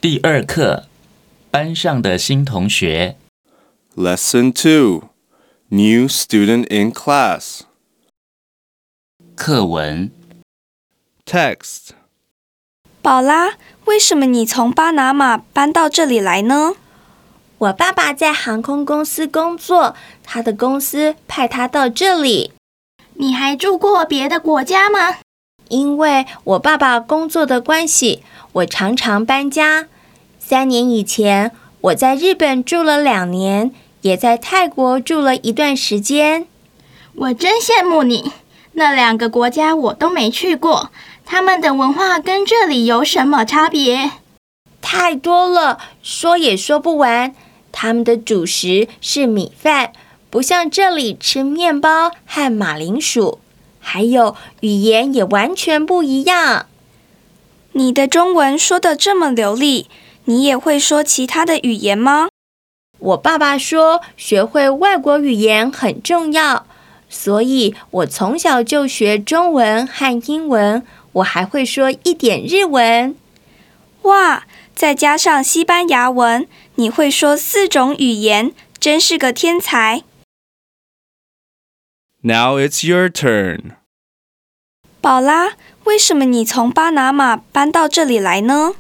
第二课，班上的新同学。 Lesson 2 New Student in Class 课文 Text 宝拉，为什么你从巴拿马搬到这里来呢？ 我爸爸在航空公司工作，他的公司派他到这里。 你还住过别的国家吗？ 因为我爸爸工作的关系，我常常搬家。3年以前，我在日本住了2年，也在泰国住了一段时间。 我真羡慕你，那2个国家我都没去过，他们的文化跟这里有什么差别？ 太多了，说也说不完。他们的主食是米饭，不像这里吃面包和马铃薯，还有语言也完全不一样。 你的中文说得这么流利，你也会说其他的语言吗？ 我爸爸说，学会外国语言很重要，所以我从小就学中文和英文，我还会说一点日文。 哇，再加上西班牙文，你会说4种语言，真是个天才。 Now it's your turn. 宝拉，为什么你从巴拿马搬到这里来呢？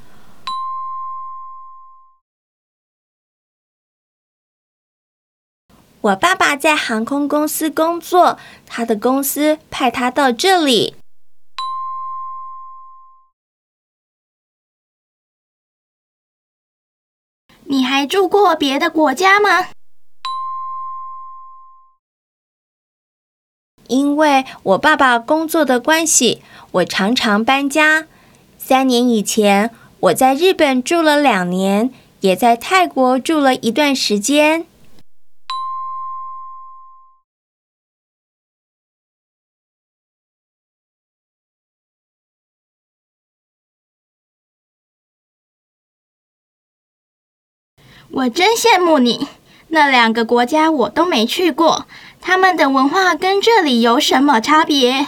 我爸爸在航空公司工作，他的公司派他到这里。 你还住过别的国家吗？ 因为我爸爸工作的关系，我常常搬家。3年以前，我在日本住了2年，也在泰国住了一段时间。 我真羡慕你，那2个国家我都没去过，他们的文化跟这里有什么差别？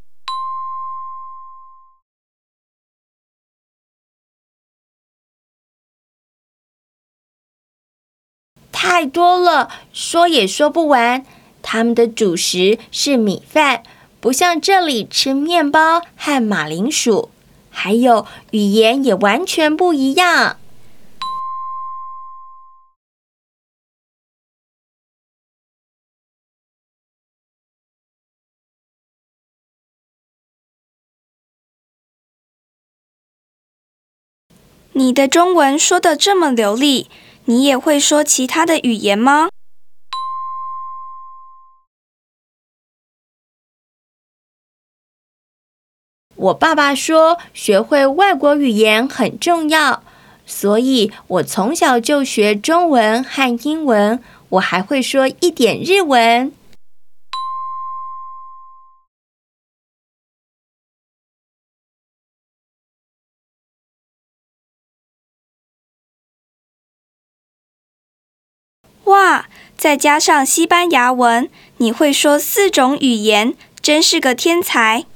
太多了，说也说不完。他们的主食是米饭，不像这里吃面包和马铃薯，还有语言也完全不一样。 你的中文说得这么流利，你也会说其他的语言吗？ 我爸爸说，学会外国语言很重要，所以我从小就学中文和英文，我还会说一点日文。 哇，再加上西班牙文，你会说4种语言，真是个天才。